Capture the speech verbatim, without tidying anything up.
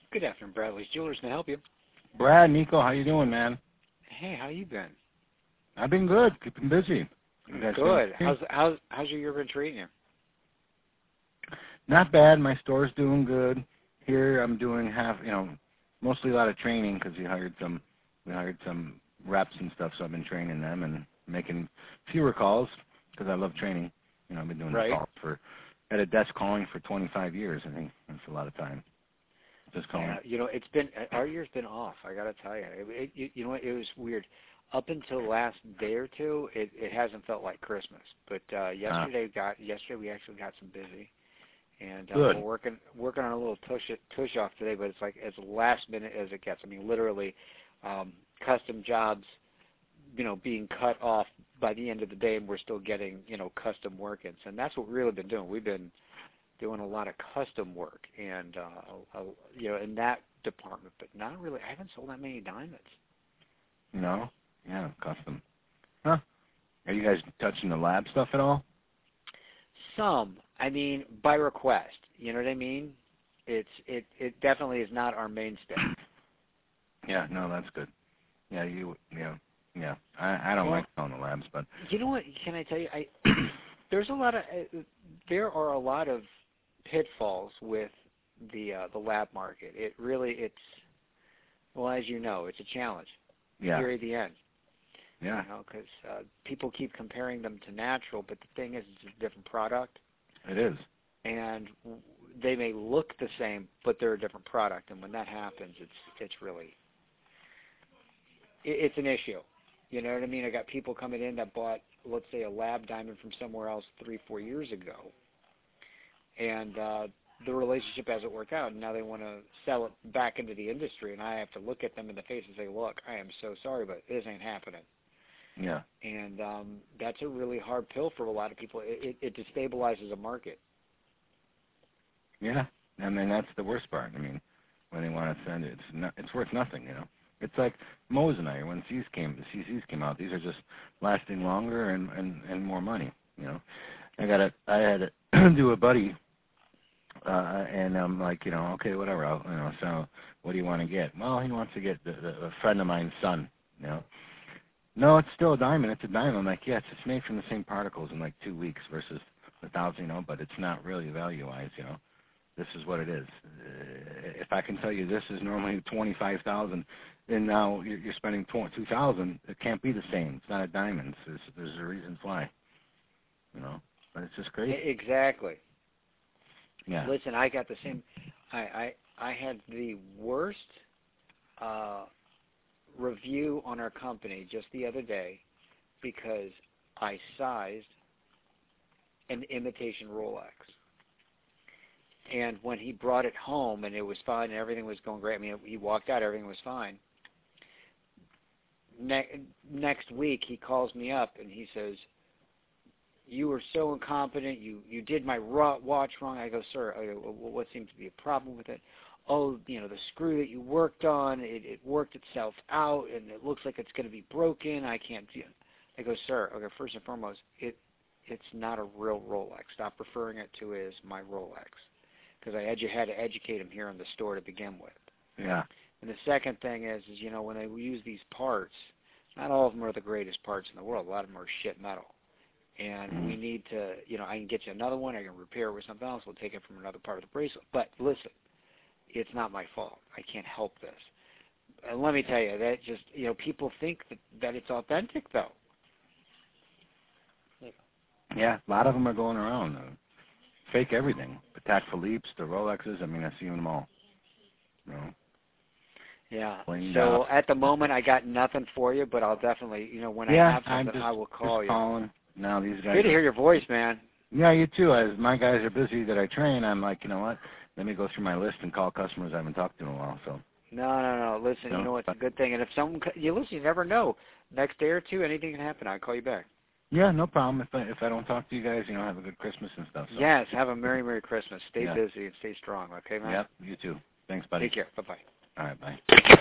Good afternoon, Bradley's Jewelers. Can I help you? Brad, Nico, how you doing, man? Hey, how you been? I've been good, keeping busy. Good. How's how's how's your year been treating you? Not bad. My store's doing good. Here, I'm doing half, you know, mostly a lot of training because we hired some, we hired some reps and stuff. So I've been training them and making fewer calls because I love training. You know, I've been doing right. calls for at a desk calling for twenty-five years. I think that's a lot of time. Just calling. Yeah, you know, it's been our year's been off. I got to tell you, it, it, you know what? It was weird. Up until last day or two, it, it hasn't felt like Christmas. But uh, yesterday, uh, got yesterday we actually got some busy, and uh, we're working working on a little tush tush off today. But it's like as last minute as it gets. I mean, literally, um, custom jobs, you know, being cut off by the end of the day, and we're still getting you know custom work in. And that's what we've really been doing. We've been doing a lot of custom work, and uh, uh, you know, in that department. But not really. I haven't sold that many diamonds. No. Yeah, custom. Huh? Are you guys touching the lab stuff at all? Some. I mean, by request. You know what I mean? It's it it definitely is not our mainstay. Yeah, no, that's good. Yeah, you yeah yeah. I I don't well, like selling the labs, but you know what? Can I tell you? I there's a lot of uh, there are a lot of pitfalls with the uh, the lab market. It really it's well, as you know, it's a challenge. Yeah. Period. The end. Yeah. You know, because uh, people keep comparing them to natural, but the thing is, it's a different product. It is. And they may look the same, but they're a different product. And when that happens, it's it's really it, it's an issue. You know what I mean? I got people coming in that bought, let's say, a lab diamond from somewhere else three, four years ago, and uh, the relationship hasn't worked out, and now they want to sell it back into the industry, and I have to look at them in the face and say, look, I am so sorry, but this ain't happening. Yeah. And um, that's a really hard pill for a lot of people. It, it, it destabilizes a market. Yeah. I mean, that's the worst part. I mean, when they want to send it, it's, not, it's worth nothing, you know. It's like Moissanite, when C's came, the C Cs came out, these are just lasting longer and, and, and more money, you know. I got a, I had to do a buddy, uh, and I'm like, you know, okay, whatever, I'll, you know, so what do you want to get? Well, he wants to get the, the, a friend of mine's son, you know. No, it's still a diamond. It's a diamond. I'm like, yes, it's made from the same particles in like two weeks versus a thousand, you know, but it's not really value-wise, you know. This is what it is. Uh, if I can tell you this is normally twenty-five thousand, and now you're, you're spending two thousand, it can't be the same. It's not a diamond. There's, there's a reason why, you know. But it's just crazy. Exactly. Yeah. Listen, I got the same. I I, I had the worst. Uh, review on our company just the other day because I sized an imitation Rolex. And when he brought it home and it was fine and everything was going great, I mean, he walked out, everything was fine. Ne- next week he calls me up and he says, you were so incompetent, you, you did my watch wrong. I go, sir, I go, what seems to be a problem with it? Oh, you know, the screw that you worked on, it, it worked itself out, and it looks like it's going to be broken. I can't do it. I go, sir, okay, first and foremost, it it's not a real Rolex. Stop referring it to as my Rolex, because I had, you had to educate him here in the store to begin with. Yeah. And the second thing is, is, you know, when they use these parts, not all of them are the greatest parts in the world. A lot of them are shit metal. And mm-hmm. we need to, you know, I can get you another one. I can repair it with something else. We'll take it from another part of the bracelet. But listen. It's not my fault. I can't help this. And let me tell you, that just, you know, people think that, that it's authentic, though. Yeah, a lot of them are going around. Uh, fake everything. Patek Philippe's, the Rolexes, I mean, I see them all. You know, yeah. So out. At the moment, I got nothing for you, but I'll definitely, you know, when yeah, I have something, just, I will call just you. Calling. Now these guys Good to hear your voice, man. Yeah, you too. As my guys are busy that I train, I'm like, you know what? Let me go through my list and call customers I haven't talked to in a while. So. No, no, no. Listen, no. You know it's a good thing. And if someone, you listen, you never know. Next day or two, anything can happen. I'll call you back. Yeah, no problem. If I if I don't talk to you guys, you know, have a good Christmas and stuff. So. Yes, have a merry, merry Christmas. Stay yeah. busy and stay strong. Okay, man. Yep, you too. Thanks, buddy. Take care. Bye bye. All right, bye.